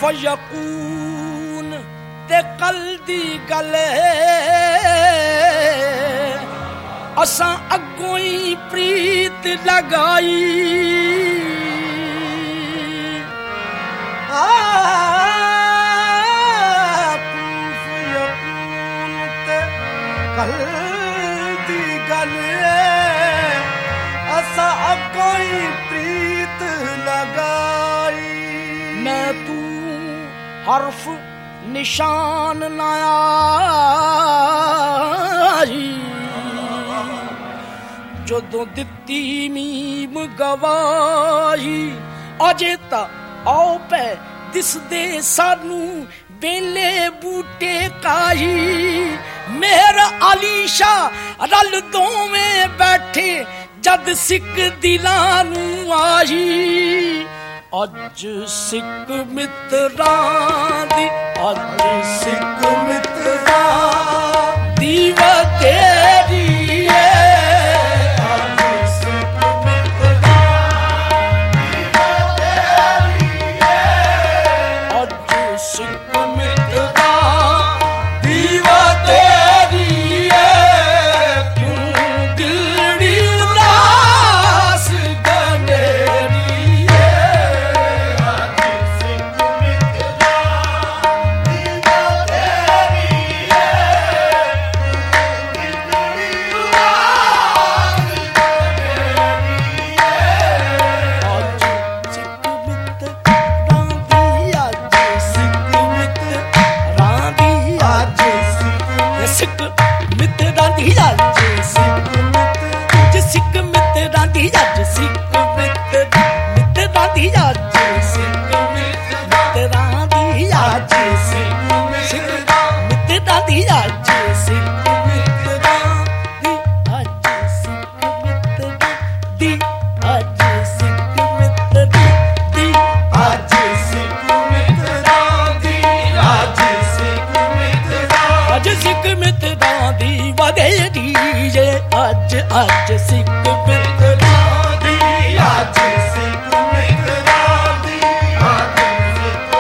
यकून ते कल दी गल असां अगों ही प्रीत लगाई कल दी गल असां अगों ही प्रीत लगाई मैं तू हर्फ निशान ना आई जदों दित्ती मीम गवाही अजे ता आओ पै दिसदे सानू बेले बूटे काई मेरा आलीशा रल दोवें बैठे जद सिक दिलां नू आई अज सिक मित्रां दी अज सिक मित्रां दी वा तेरी अज सिक मित्रां दी अज सिक मित्रां दी अज सिक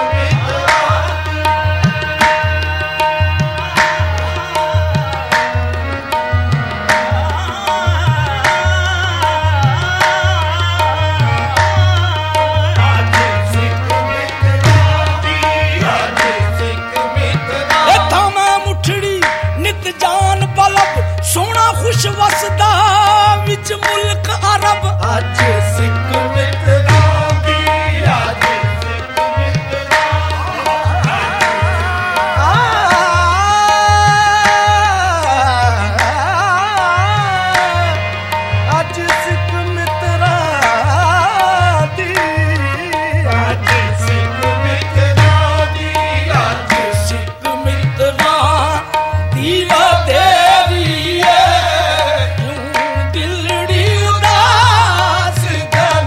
मित्रां दी थामा मुठड़ी नित जान बलब सोना खुश वसदा विच मुल्क अरब अज सिक मित्रां दी अज सिक मित्रां अज सिक मित्रां दी अज सिक मित्रां दी अज सिक मित्रां दी वा तेरी दिलड़ी उदास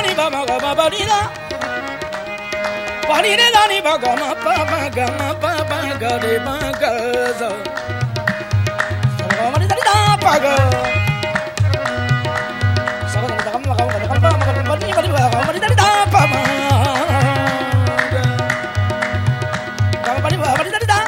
ni ba ma ga ba ba ni da pa ni re da ni ba ga ma pa ga re ma ga za sa ga ma ni da pa ga sa ga da ma ga ba ni da pa ma ga ba ni da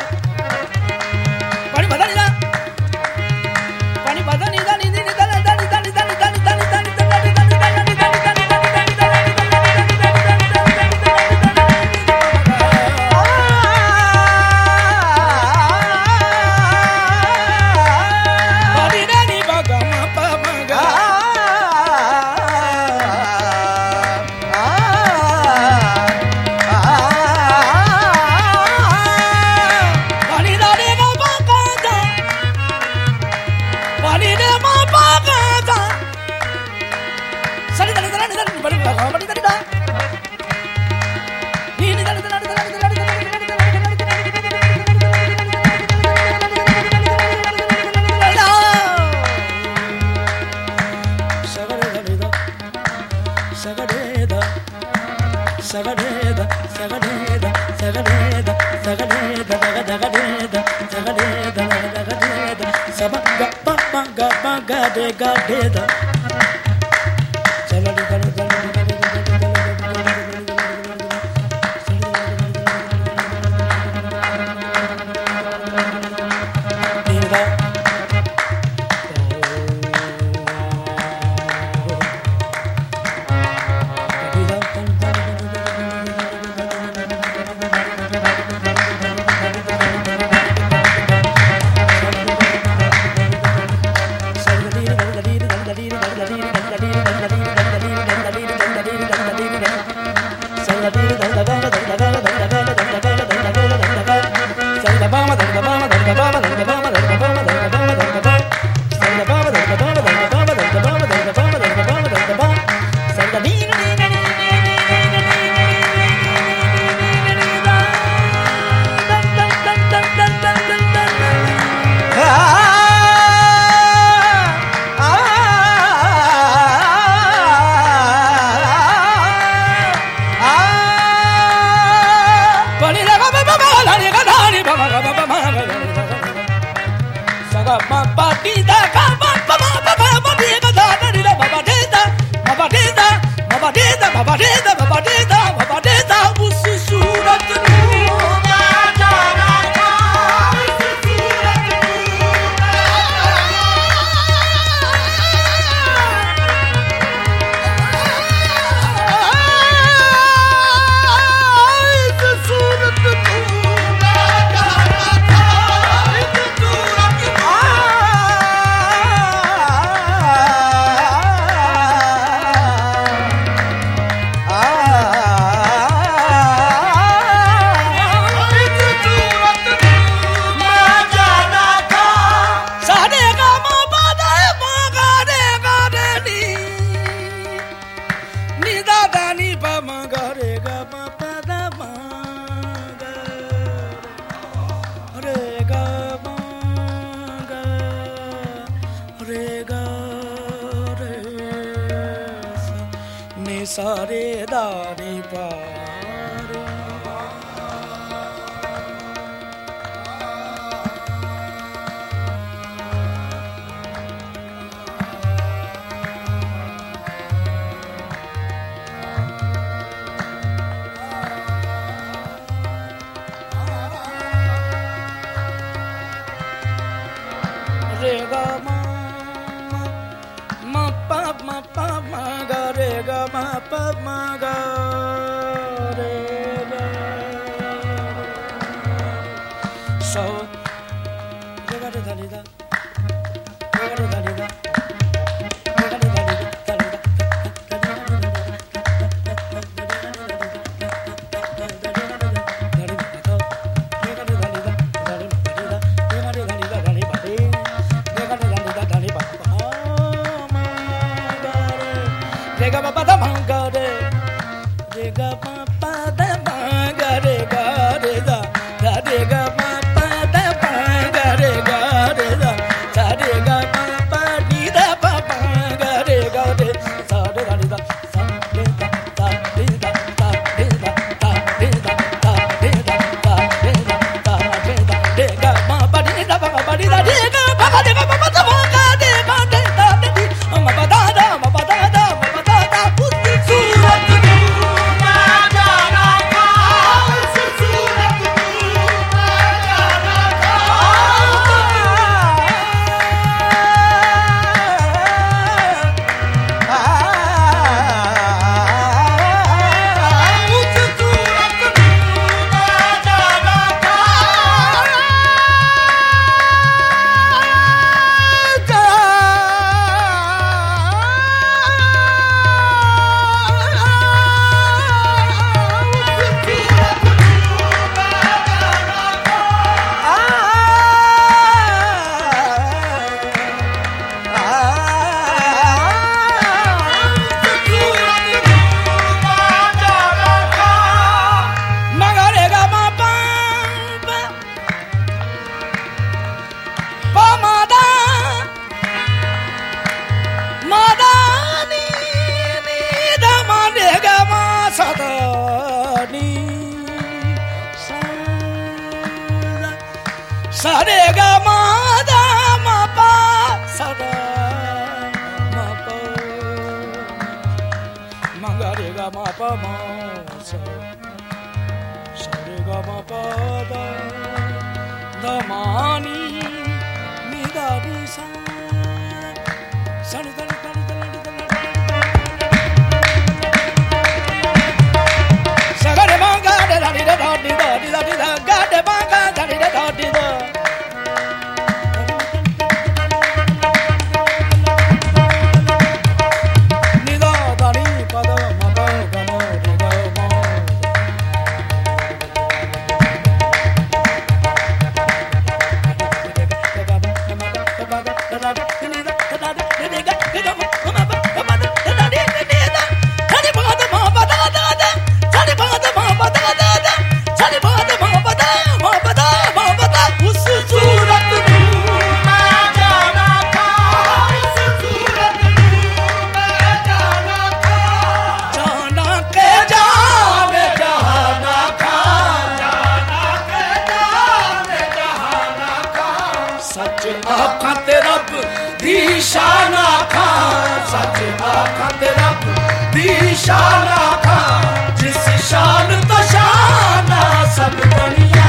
Sare dari pare re ga ma pa ma ga re ga ma pa ma ga re ga so re ga re da ni da re ga re da ni da re ga re da ni da sa सारे गा मा दा मा पा सा दा मा पा मा गा रे गा मा पा मा सा सा रे गा मा पा दा दा मा नी नी दा नी सा सा नी दा नी दा नी दा नी दा नी सा गा रे मा गा रे दा नी दा दा नी दा नी दा नी दा गा रे मा गा दा नी दा दा नी दा शाना खा सच आखा तेरा दी शाना खा जिस शान तो शाना सब दुनिया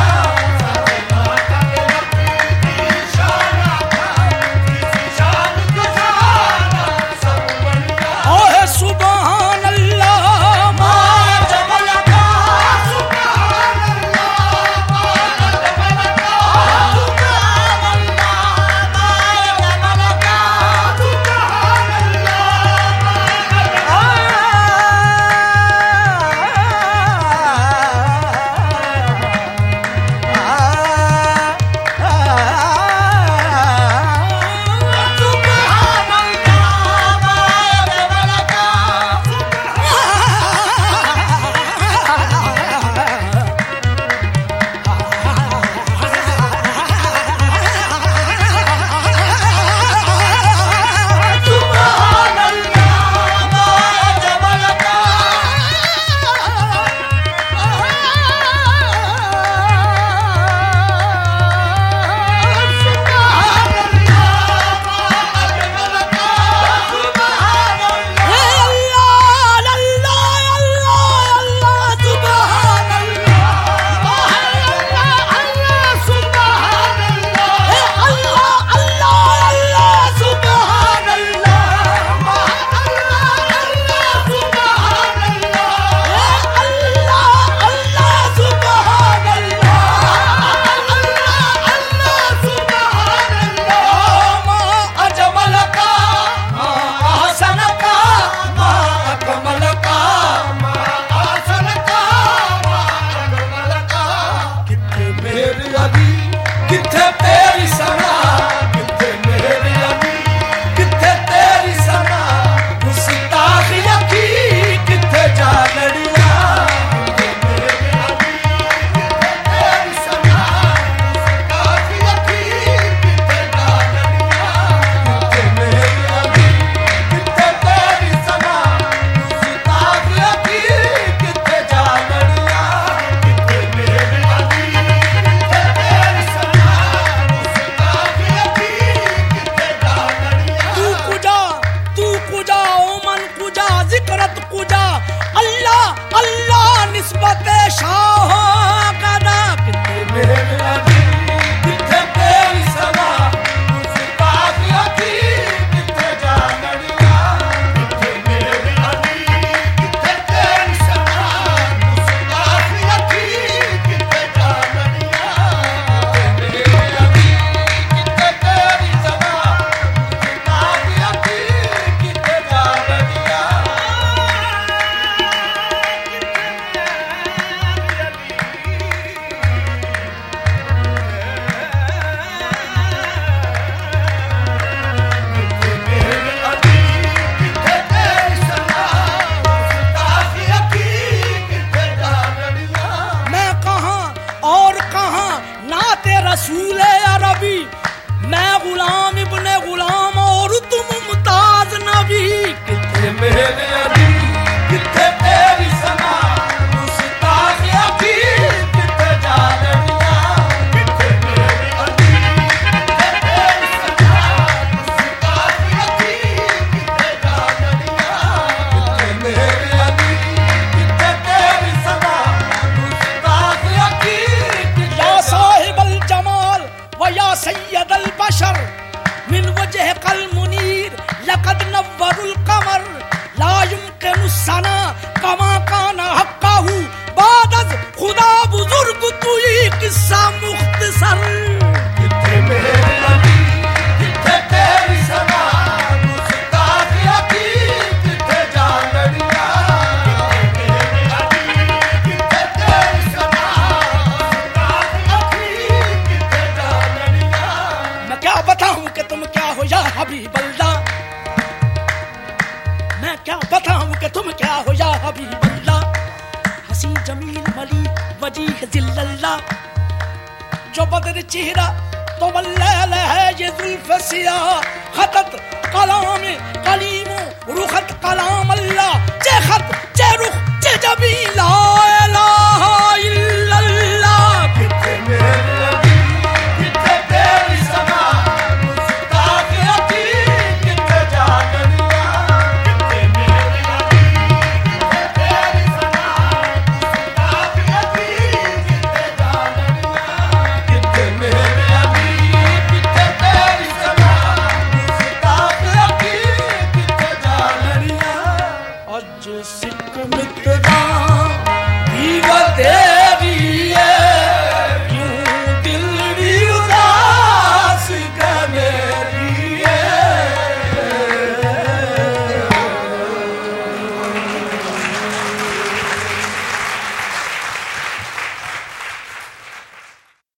बदर चेहरा तो वल्लैल है ये जुल्फ सियाह खतत कलाम कलीमो रुखत कलाम अल्लाह जे खत